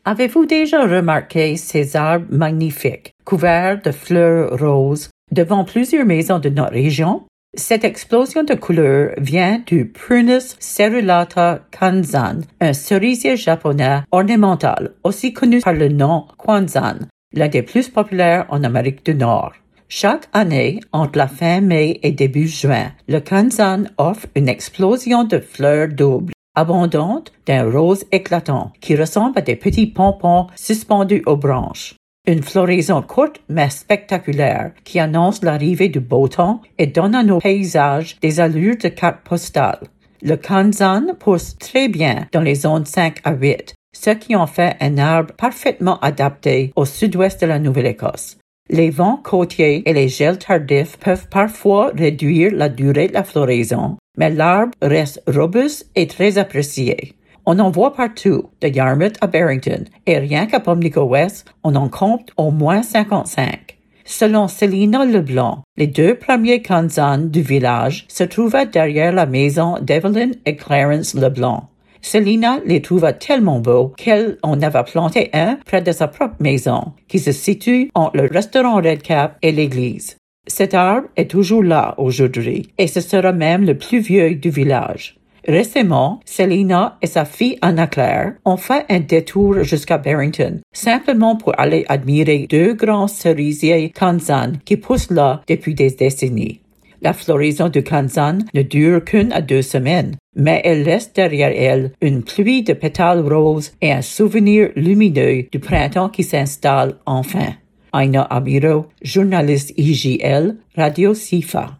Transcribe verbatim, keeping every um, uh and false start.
Avez-vous déjà remarqué ces arbres magnifiques, couverts de fleurs roses, devant plusieurs maisons de notre région? Cette explosion de couleurs vient du Prunus cerulata kanzan, un cerisier japonais ornemental, aussi connu par le nom kwanzan, l'un des plus populaires en Amérique du Nord. Chaque année, entre la fin mai et début juin, le kanzan offre une explosion de fleurs doubles, abondantes d'un rose éclatant, qui ressemble à des petits pompons suspendus aux branches. Une floraison courte mais spectaculaire qui annonce l'arrivée du beau temps et donne à nos paysages des allures de carte postale. Le kanzan pousse très bien dans les zones cinq à huit, ce qui en fait un arbre parfaitement adapté au sud-ouest de la Nouvelle-Écosse. Les vents côtiers et les gels tardifs peuvent parfois réduire la durée de la floraison, mais l'arbre reste robuste et très apprécié. On en voit partout, de Yarmouth à Barrington, et rien qu'à Pimlico-West, on en compte au moins cinquante-cinq. Selon Célina Leblanc, les deux premiers kanzans du village se trouvaient derrière la maison d'Evelyn et Clarence Leblanc. Célina les trouva tellement beaux qu'elle en avait planté un près de sa propre maison, qui se situe entre le restaurant Redcap et l'église. Cet arbre est toujours là aujourd'hui, et ce sera même le plus vieux du village. Récemment, Célina et sa fille Anna-Claire ont fait un détour jusqu'à Barrington, simplement pour aller admirer deux grands cerisiers kanzan qui poussent là depuis des décennies. La floraison du kanzan ne dure qu'une à deux semaines, mais elle laisse derrière elle une pluie de pétales roses et un souvenir lumineux du printemps qui s'installe enfin. Aina Amiro, journaliste I J L, Radio SIFA.